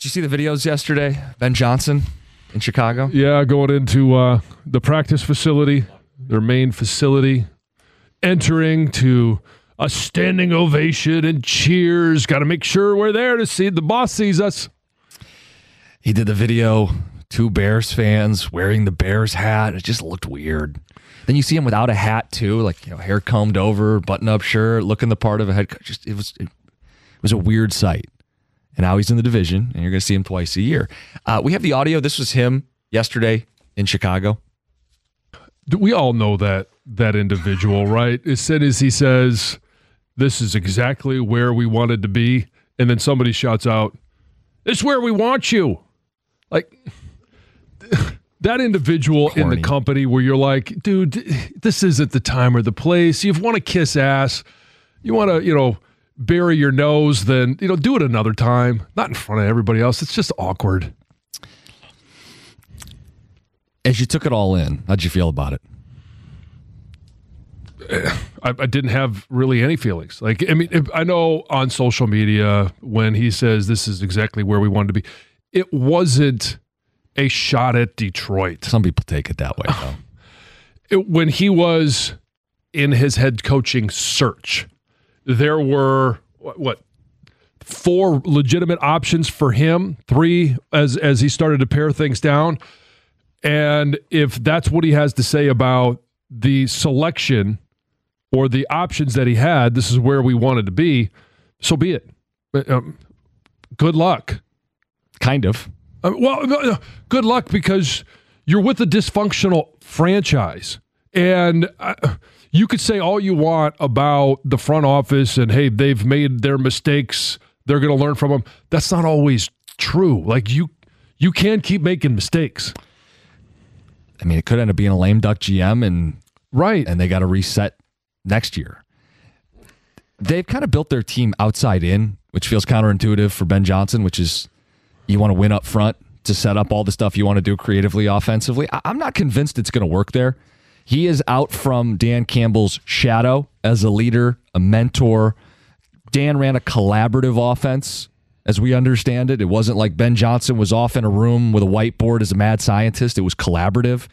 Did you see the videos yesterday? Ben Johnson in Chicago? Yeah, going into the practice facility, their main facility, entering to a standing ovation and cheers. Got to make sure we're there to see the boss sees us. He did the video, 2 Bears fans wearing the Bears hat. It just looked weird. Then you see him without a hat too, like hair combed over, button-up shirt, looking the part of a head coach. Just it was a weird sight. And now he's in the division, and you're going to see him twice a year. We have the audio. This was him yesterday in Chicago. We all know that individual, right? As soon as he says, this is exactly where we wanted to be, and then somebody shouts out, this is where we want you. Like, that individual Corny. in the company where you're like, dude, this isn't the time or the place. You want to kiss ass. You want to, bury your nose, then, do it another time. Not in front of everybody else. It's just awkward. As you took it all in, how'd you feel about it? I didn't have really any feelings. Like, I mean, I know on social media when he says this is exactly where we wanted to be, it wasn't a shot at Detroit. Some people take it that way, though. When he was in his head coaching search, there were, 4 legitimate options for him, 3 as he started to pare things down. And if that's what he has to say about the selection or the options that he had, this is where we wanted to be, so be it. Good luck. Kind of. No, good luck because you're with a dysfunctional franchise. And you could say all you want about the front office and, hey, they've made their mistakes. They're going to learn from them. That's not always true. Like, you can keep making mistakes. I mean, it could end up being a lame duck GM, and they got to reset next year. They've kind of built their team outside in, which feels counterintuitive for Ben Johnson, which is you want to win up front to set up all the stuff you want to do creatively, offensively. I'm not convinced it's going to work there. He is out from Dan Campbell's shadow as a leader, a mentor. Dan ran a collaborative offense, as we understand it. It wasn't like Ben Johnson was off in a room with a whiteboard as a mad scientist. It was collaborative.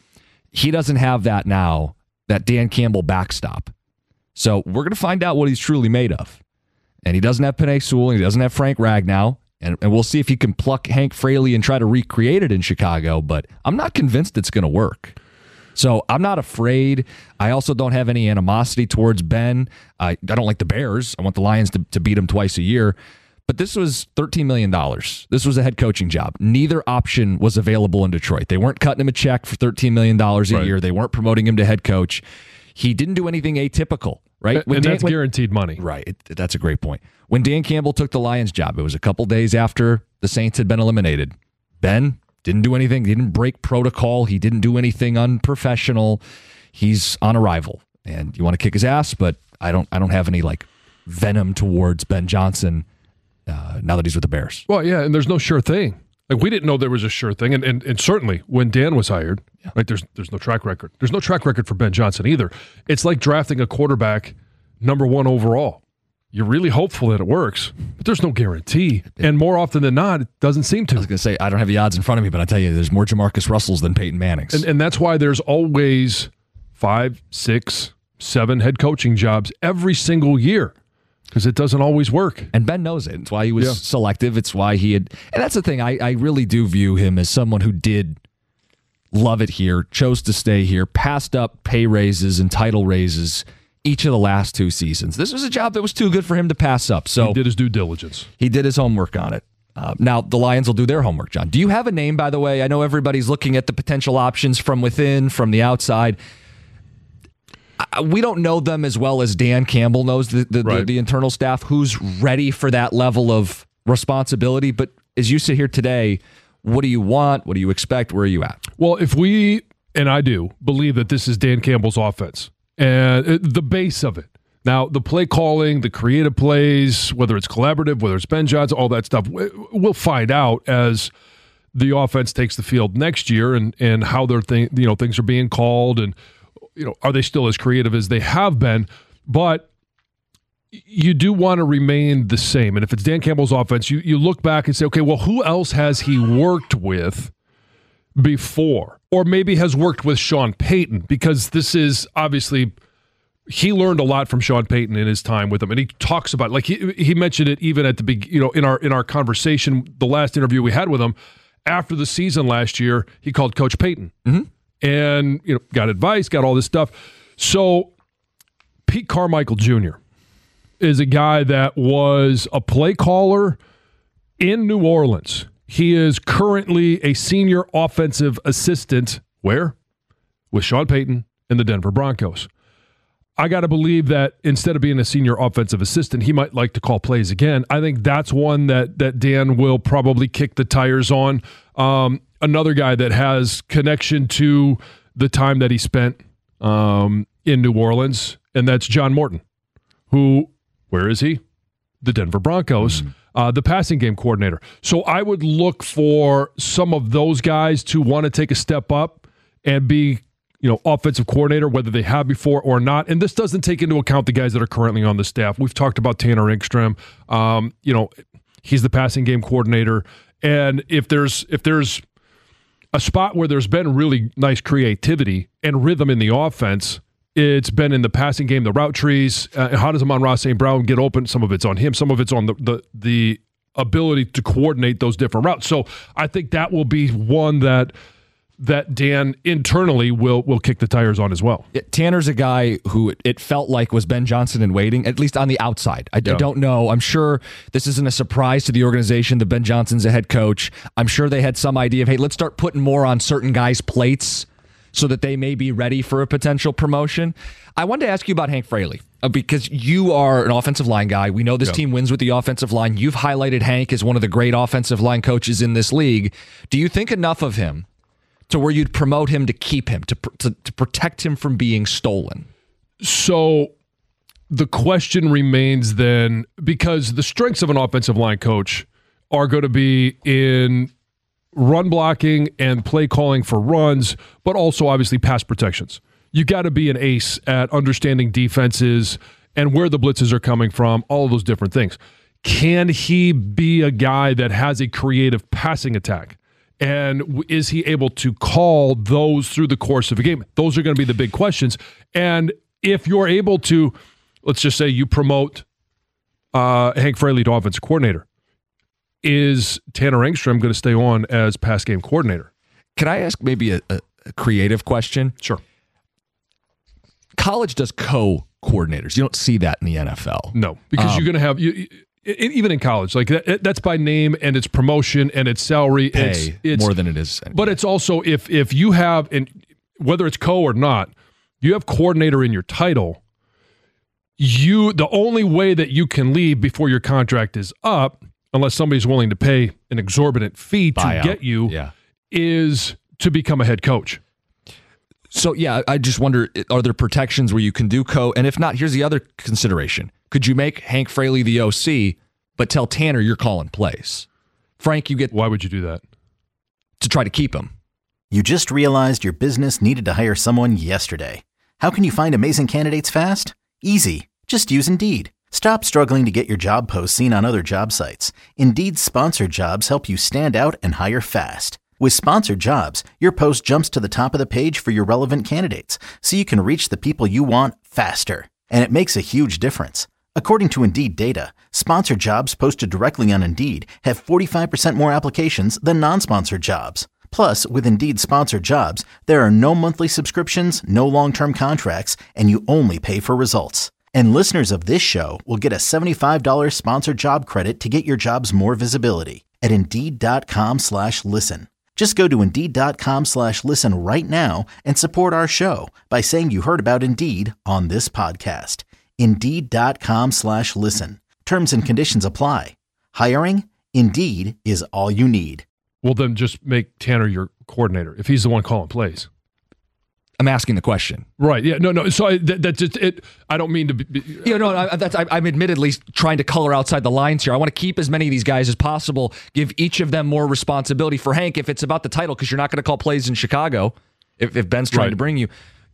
He doesn't have that now, that Dan Campbell backstop. So we're going to find out what he's truly made of. And he doesn't have Penei Sewell, and he doesn't have Frank Ragnow. And we'll see if he can pluck Hank Fraley and try to recreate it in Chicago. But I'm not convinced it's going to work. So I'm not afraid. I also don't have any animosity towards Ben. I don't like the Bears. I want the Lions to beat them twice a year. But this was $13 million. This was a head coaching job. Neither option was available in Detroit. They weren't cutting him a check for $13 million a year. They weren't promoting him to head coach. He didn't do anything atypical, right? That's guaranteed money. Right. That's a great point. When Dan Campbell took the Lions job, it was a couple days after the Saints had been eliminated. Ben didn't do anything. He didn't break protocol. He didn't do anything unprofessional. He's on arrival. And you want to kick his ass, but I don't have any venom towards Ben Johnson now that he's with the Bears. Well, yeah, and there's no sure thing. Like, we didn't know there was a sure thing. And certainly when Dan was hired, there's no track record. There's no track record for Ben Johnson either. It's like drafting a quarterback number 1 overall. You're really hopeful that it works, but there's no guarantee. And more often than not, it doesn't seem to. I was going to say, I don't have the odds in front of me, but I tell you, there's more Jamarcus Russells than Peyton Mannings. And that's why there's always 5, 6, 7 head coaching jobs every single year, because it doesn't always work. And Ben knows it. It's why he was selective. It's why he had... And that's the thing. I really do view him as someone who did love it here, chose to stay here, passed up pay raises and title raises each of the last 2 seasons. This was a job that was too good for him to pass up. So he did his due diligence. He did his homework on it. Now, the Lions will do their homework, John. Do you have a name, by the way? I know everybody's looking at the potential options from within, from the outside. We don't know them as well as Dan Campbell knows the internal staff, who's ready for that level of responsibility. But as you sit here today, what do you want? What do you expect? Where are you at? Well, if we, and I do, believe that this is Dan Campbell's offense and the base of it. Now, the play calling, the creative plays, whether it's collaborative, whether it's Ben Johnson, all that stuff, we'll find out as the offense takes the field next year and how things are being called and are they still as creative as they have been. But you do want to remain the same. And if it's Dan Campbell's offense, you look back and say, okay, well, who else has he worked with before? Or maybe has worked with Sean Payton, because this is obviously – he learned a lot from Sean Payton in his time with him, and he talks about, like, he mentioned it even at the big, in our conversation, the last interview we had with him after the season last year. He called Coach Payton, and got advice, got all this stuff. So Pete Carmichael Jr. is a guy that was a play caller in New Orleans. He is currently a senior offensive assistant. Where? With Sean Payton and the Denver Broncos. I got to believe that instead of being a senior offensive assistant, he might like to call plays again. I think that's one that Dan will probably kick the tires on. Another guy that has connection to the time that he spent in New Orleans, and that's John Morton, who, where is he? The Denver Broncos, the passing game coordinator. So I would look for some of those guys to want to take a step up and be offensive coordinator, whether they have before or not. And this doesn't take into account the guys that are currently on the staff. We've talked about Tanner Engstrom. He's the passing game coordinator. And if there's a spot where there's been really nice creativity and rhythm in the offense, it's been in the passing game, the route trees. How does Amon-Ra St. Brown get open? Some of it's on him. Some of it's on the ability to coordinate those different routes. So I think that will be one that Dan internally will kick the tires on as well. Tanner's a guy who it felt like was Ben Johnson in waiting, at least on the outside. I don't know. I'm sure this isn't a surprise to the organization that Ben Johnson's a head coach. I'm sure they had some idea of, hey, let's start putting more on certain guys' plates so that they may be ready for a potential promotion. I wanted to ask you about Hank Fraley, because you are an offensive line guy. We know this team wins with the offensive line. You've highlighted Hank as one of the great offensive line coaches in this league. Do you think enough of him to where you'd promote him to keep him, to protect him from being stolen? So the question remains then, because the strengths of an offensive line coach are going to be in run blocking and play calling for runs, but also obviously pass protections. You got to be an ace at understanding defenses and where the blitzes are coming from, all of those different things. Can he be a guy that has a creative passing attack? And is he able to call those through the course of a game? Those are going to be the big questions. And if you're able to, let's just say you promote Hank Fraley to offensive coordinator, is Tanner Engstrom going to stay on as pass game coordinator? Can I ask maybe a creative question? Sure. College does co-coordinators. You don't see that in the NFL. No, because you're going to have even in college, like that's by name and it's promotion and it's salary. It's more than it is. But it's also if you have, and whether it's co or not, you have coordinator in your title. The only way that you can leave before your contract is up, unless somebody's willing to pay an exorbitant fee to get you, is to become a head coach. So, I just wonder, are there protections where you can do co? And if not, here's the other consideration. Could you make Hank Fraley the OC, but tell Tanner you're calling plays? Frank, Why would you do that? To try to keep him. You just realized your business needed to hire someone yesterday. How can you find amazing candidates fast? Easy. Just use Indeed. Stop struggling to get your job posts seen on other job sites. Indeed's sponsored jobs help you stand out and hire fast. With sponsored jobs, your post jumps to the top of the page for your relevant candidates, so you can reach the people you want faster. And it makes a huge difference. According to Indeed data, sponsored jobs posted directly on Indeed have 45% more applications than non-sponsored jobs. Plus, with Indeed sponsored jobs, there are no monthly subscriptions, no long-term contracts, and you only pay for results. And listeners of this show will get a $75 sponsored job credit to get your jobs more visibility at Indeed.com/listen. Just go to Indeed.com/listen right now and support our show by saying you heard about Indeed on this podcast. Indeed.com/listen. Terms and conditions apply. Hiring? Indeed is all you need. Well, then just make Tanner your coordinator if he's the one calling plays. I'm asking the question. Right. Yeah. No. So that's just it. I don't mean to be. I'm admittedly trying to color outside the lines here. I want to keep as many of these guys as possible. Give each of them more responsibility. For Hank, if it's about the title, because you're not going to call plays in Chicago, if Ben's trying to bring you.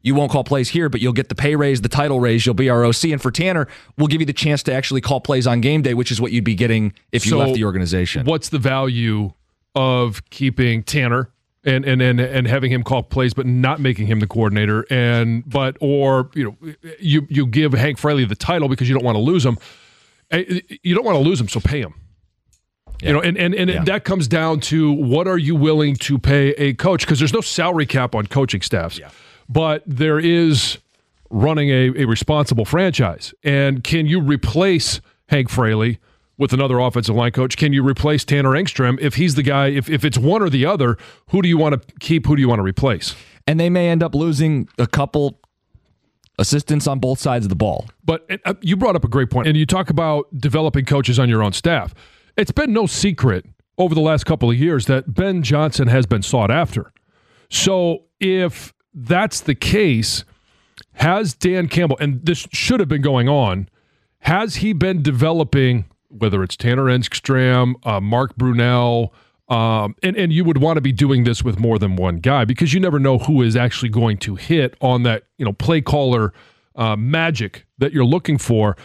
You won't call plays here, but you'll get the pay raise, the title raise, you'll be our OC. And for Tanner, we'll give you the chance to actually call plays on game day, which is what you'd be getting if you left the organization. What's the value of keeping Tanner and having him call plays, but not making him the coordinator? Or you give Hank Fraley the title because you don't want to lose him. You don't want to lose him, so pay him. Yeah. That comes down to what are you willing to pay a coach? Because there's no salary cap on coaching staffs, but there is running a responsible franchise. And can you replace Hank Fraley with another offensive line coach? Can you replace Tanner Engstrom if he's the guy? If it's one or the other, who do you want to keep? Who do you want to replace? And they may end up losing a couple assistants on both sides of the ball. But you brought up a great point, and you talk about developing coaches on your own staff. It's been no secret over the last couple of years that Ben Johnson has been sought after. So if that's the case, has Dan Campbell, and this should have been going on, has he been developing, whether it's Tanner Engstrom, Mark Brunell, and you would want to be doing this with more than one guy because you never know who is actually going to hit on that play caller magic that you're looking for,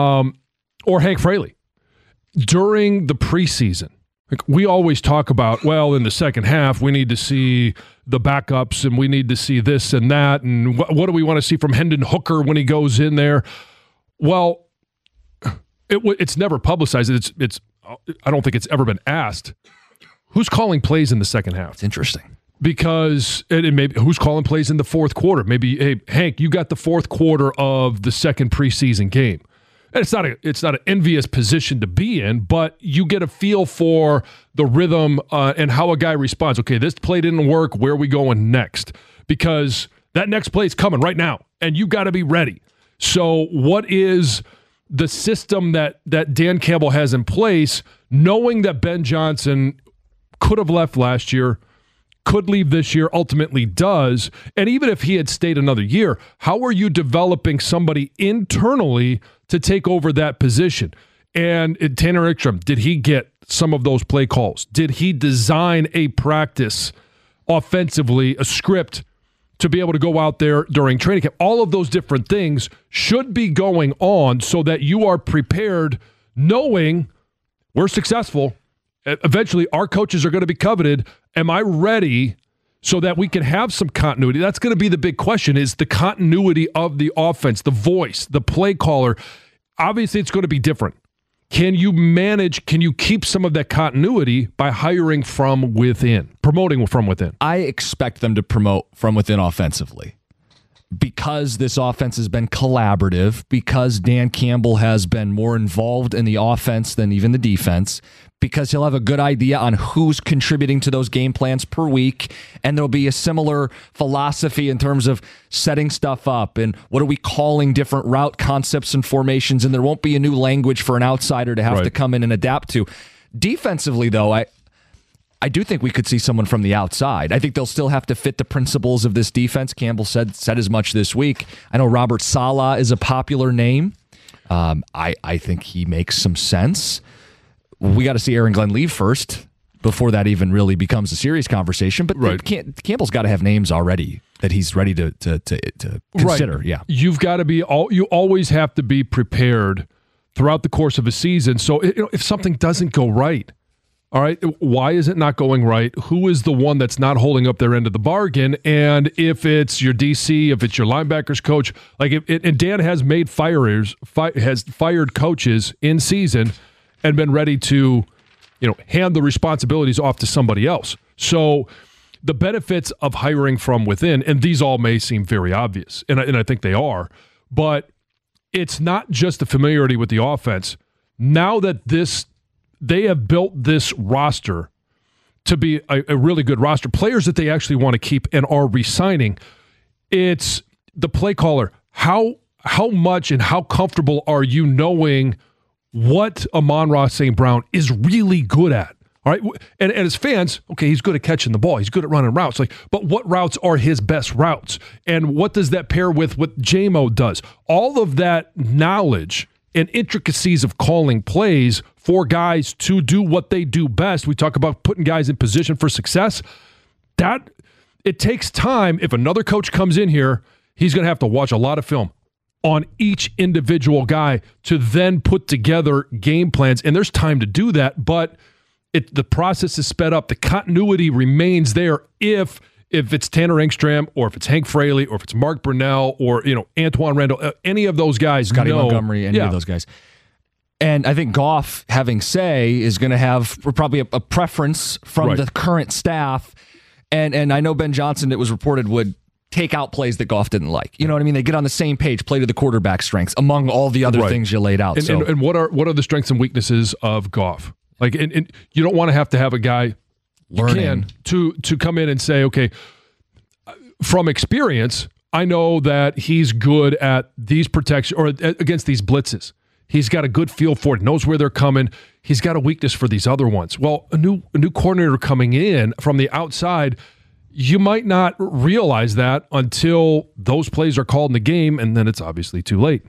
or Hank Fraley. During the preseason, we always talk about, well, in the second half, we need to see the backups and we need to see this and that. And what do we want to see from Hendon Hooker when he goes in there? Well, it's never publicized. I don't think it's ever been asked. Who's calling plays in the second half? It's interesting. Because maybe who's calling plays in the fourth quarter? Maybe, hey, Hank, you got the fourth quarter of the second preseason game. And it's not an envious position to be in, but you get a feel for the rhythm and how a guy responds. Okay, this play didn't work. Where are we going next? Because that next play is coming right now, and you got to be ready. So what is the system that Dan Campbell has in place, knowing that Ben Johnson could have left last year, could leave this year, ultimately does, and even if he had stayed another year, how are you developing somebody internally to take over that position? And Tanner Engstrom, did he get some of those play calls? Did he design a practice offensively, a script to be able to go out there during training camp? All of those different things should be going on so that you are prepared, knowing we're successful. Eventually, our coaches are going to be coveted. Am I ready so that we can have some continuity? That's going to be the big question, is the continuity of the offense, the voice, the play caller. Obviously, it's going to be different. Can you keep some of that continuity by hiring from within, promoting from within? I expect them to promote from within offensively because this offense has been collaborative, because Dan Campbell has been more involved in the offense than even the defense, because he'll have a good idea on who's contributing to those game plans per week, and there'll be a similar philosophy in terms of setting stuff up and what are we calling different route concepts and formations, and there won't be a new language for an outsider to have to come in and adapt to. Defensively, though, I do think we could see someone from the outside. I think they'll still have to fit the principles of this defense. Campbell said as much this week. I know Robert Saleh is a popular name. I think he makes some sense. We got to see Aaron Glenn leave first before that even really becomes a serious conversation. But Campbell's got to have names already that he's ready to consider. Right. Yeah, you've got to be. You always have to be prepared throughout the course of a season. So if something doesn't go right, all right, why is it not going right? Who is the one that's not holding up their end of the bargain? And if it's your DC, if it's your linebackers coach, and Dan has made fired coaches in season and been ready to, hand the responsibilities off to somebody else. So the benefits of hiring from within, and these all may seem very obvious, and I think they are, but it's not just the familiarity with the offense. Now that they have built this roster to be a really good roster, players that they actually want to keep and are re-signing, it's the play caller. How much and how comfortable are you knowing what Amon-Ra St. Brown is really good at? All right. And as fans, okay, he's good at catching the ball. He's good at running routes. But what routes are his best routes? And what does that pair with what J-Mo does? All of that knowledge and intricacies of calling plays for guys to do what they do best. We talk about putting guys in position for success. That it takes time. If another coach comes in here, he's going to have to watch a lot of film on each individual guy to then put together game plans. And there's time to do that, but the process is sped up. The continuity remains there if it's Tanner Engstrom or if it's Hank Fraley or if it's Mark Brunell or Antoine Randall, any of those guys. Scotty Montgomery, any of those guys. And I think Goff, having say, is going to have probably a preference from the current staff. And I know Ben Johnson, it was reported, would take out plays that Goff didn't like. You know what I mean? They get on the same page, play to the quarterback strengths, among all the other things you laid out. And what are the strengths and weaknesses of Goff? Like, and you don't want to have a guy learning to come in and say, okay, from experience, I know that he's good at these protection or against these blitzes. He's got a good feel for it, knows where they're coming. He's got a weakness for these other ones. Well, a new coordinator coming in from the outside, you might not realize that until those plays are called in the game, and then it's obviously too late.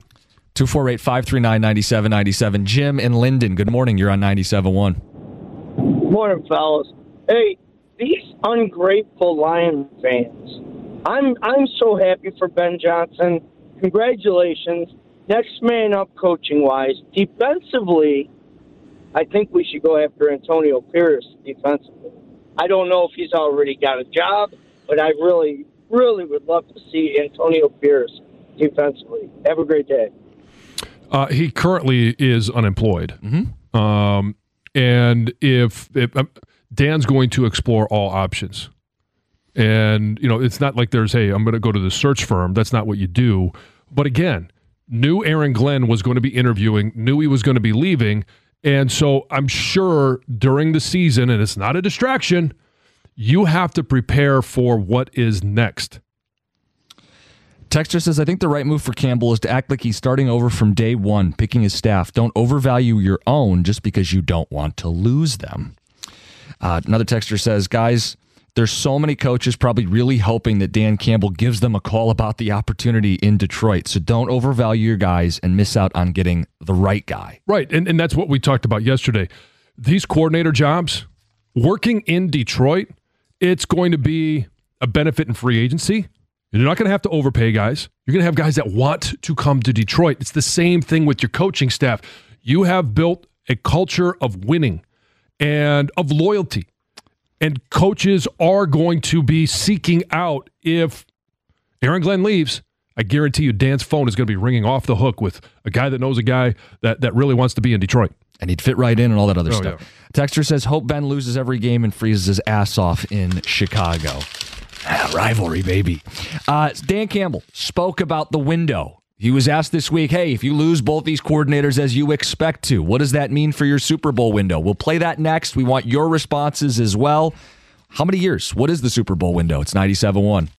248-539-9797. Jim in Linden, good morning. You're on 97.1. Morning, fellas. Hey, these ungrateful Lions fans. I'm so happy for Ben Johnson. Congratulations. Next man up coaching-wise. Defensively, I think we should go after Antonio Pierce defensively. I don't know if he's already got a job, but I really, really would love to see Antonio Pierce defensively. Have a great day. He currently is unemployed. Mm-hmm. And if Dan's going to explore all options. And, it's not like there's, hey, I'm going to go to the search firm. That's not what you do. But again, knew Aaron Glenn was going to be interviewing, knew he was going to be leaving. And so I'm sure during the season, and it's not a distraction, you have to prepare for what is next. Texter says, I think the right move for Campbell is to act like he's starting over from day one, picking his staff. Don't overvalue your own just because you don't want to lose them. Another texter says, guys, there's so many coaches probably really hoping that Dan Campbell gives them a call about the opportunity in Detroit. So don't overvalue your guys and miss out on getting the right guy. Right, and that's what we talked about yesterday. These coordinator jobs, working in Detroit, it's going to be a benefit in free agency. You're not going to have to overpay guys. You're going to have guys that want to come to Detroit. It's the same thing with your coaching staff. You have built a culture of winning and of loyalty. And coaches are going to be seeking out, if Aaron Glenn leaves, I guarantee you Dan's phone is going to be ringing off the hook with a guy that knows a guy that really wants to be in Detroit. And he'd fit right in and all that other stuff. Yeah. Texter says, hope Ben loses every game and freezes his ass off in Chicago. Rivalry, baby. Dan Campbell spoke about the window. He was asked this week, hey, if you lose both these coordinators as you expect to, what does that mean for your Super Bowl window? We'll play that next. We want your responses as well. How many years? What is the Super Bowl window? It's 97.1.